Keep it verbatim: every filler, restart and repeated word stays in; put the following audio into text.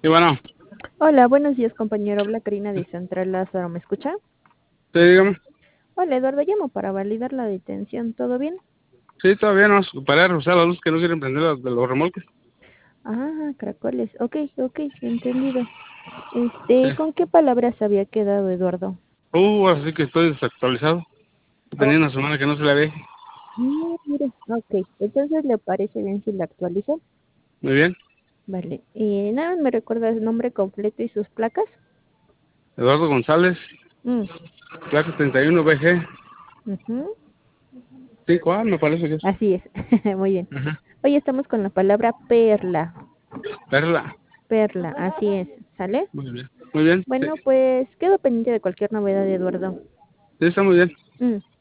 Y bueno, Hola, buenos días, compañero. Habla Karina de Central Lázaro. ¿Me escucha? sí, dígame. Hola, Eduardo. Llamo para validar la detención. ¿Todo bien? Sí, todavía no, para usar la luz que no quieren prender las de los remolques. Ah, caracoles. Ok, ok, entendido. Sí. Este, ¿con qué palabras había quedado, Eduardo? Uh, así que estoy desactualizado. Oh, Tenía una semana que no se la ve. mm, mire. Ok, entonces le parece bien si la actualizo. Muy bien. Vale. Eh, nada más me recuerda el nombre completo y sus placas. Eduardo González, Mm, placa treinta y uno B G. ujú. cinco A me parece que es. Así es. Muy bien. Ajá. Hoy estamos con la palabra perla. Perla. Perla, así es. ¿Sale? Muy bien. Muy bien. Sí, Bueno, pues quedo pendiente de cualquier novedad, Eduardo. sí, está muy bien. Mm.